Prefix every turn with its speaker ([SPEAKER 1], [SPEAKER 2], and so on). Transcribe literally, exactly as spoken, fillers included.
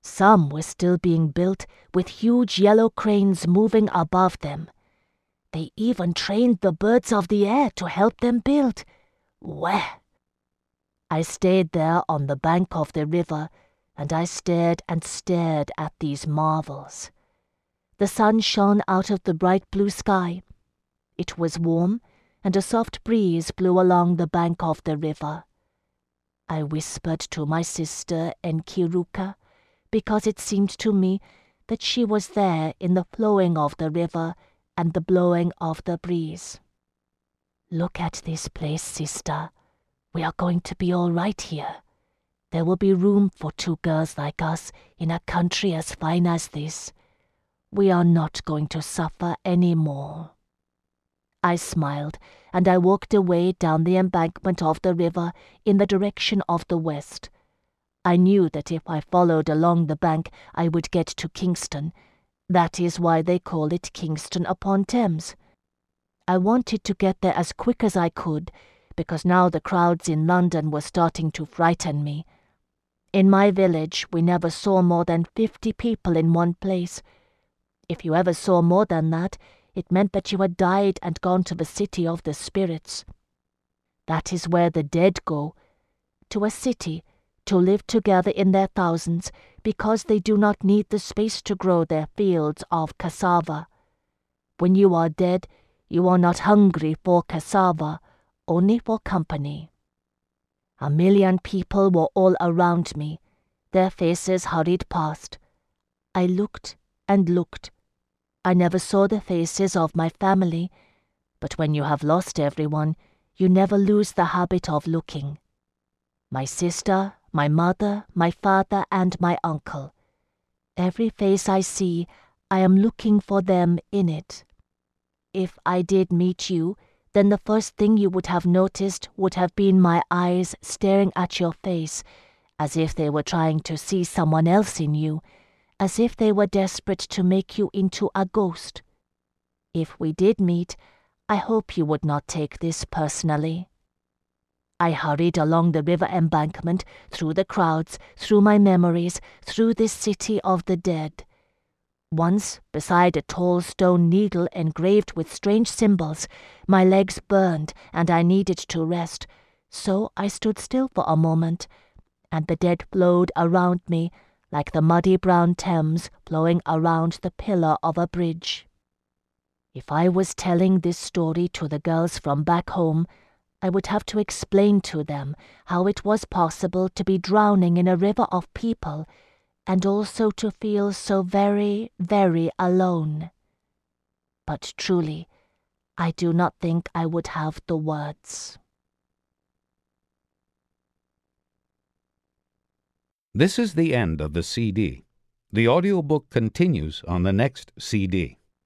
[SPEAKER 1] Some were still being built, with huge yellow cranes moving above them. They even trained the birds of the air to help them build. Where? I stayed there on the bank of the river, and I stared and stared at these marvels. The sun shone out of the bright blue sky. It was warm, and a soft breeze blew along the bank of the river. I whispered to my sister Enkiruka, because it seemed to me that she was there in the flowing of the river and the blowing of the breeze. "Look at this place, sister. We are going to be all right here. There will be room for two girls like us in a country as fine as this. We are not going to suffer any more." I smiled, and I walked away down the embankment of the river in the direction of the west. I knew that if I followed along the bank I would get to Kingston. That is why they call it Kingston upon Thames. I wanted to get there as quick as I could, because now the crowds in London were starting to frighten me. In my village we never saw more than fifty people in one place. If you ever saw more than that, it meant that you had died and gone to the city of the spirits. That is where the dead go, to a city, to live together in their thousands, because they do not need the space to grow their fields of cassava. When you are dead, you are not hungry for cassava, only for company. A million people were all around me. Their faces hurried past. I looked and looked. I never saw the faces of my family, but when you have lost everyone, you never lose the habit of looking. My sister, my mother, my father, and my uncle. Every face I see, I am looking for them in it. If I did meet you, then the first thing you would have noticed would have been my eyes staring at your face, as if they were trying to see someone else in you, as if they were desperate to make you into a ghost. If we did meet, I hope you would not take this personally. I hurried along the river embankment, through the crowds, through my memories, through this city of the dead. Once, beside a tall stone needle engraved with strange symbols, my legs burned and I needed to rest, so I stood still for a moment, and the dead flowed around me like the muddy brown Thames flowing around the pillar of a bridge. If I was telling this story to the girls from back home, I would have to explain to them how it was possible to be drowning in a river of people, and also to feel so very, very alone. But truly, I do not think I would have the words.
[SPEAKER 2] This is the end of the C D. The audiobook continues on the next C D.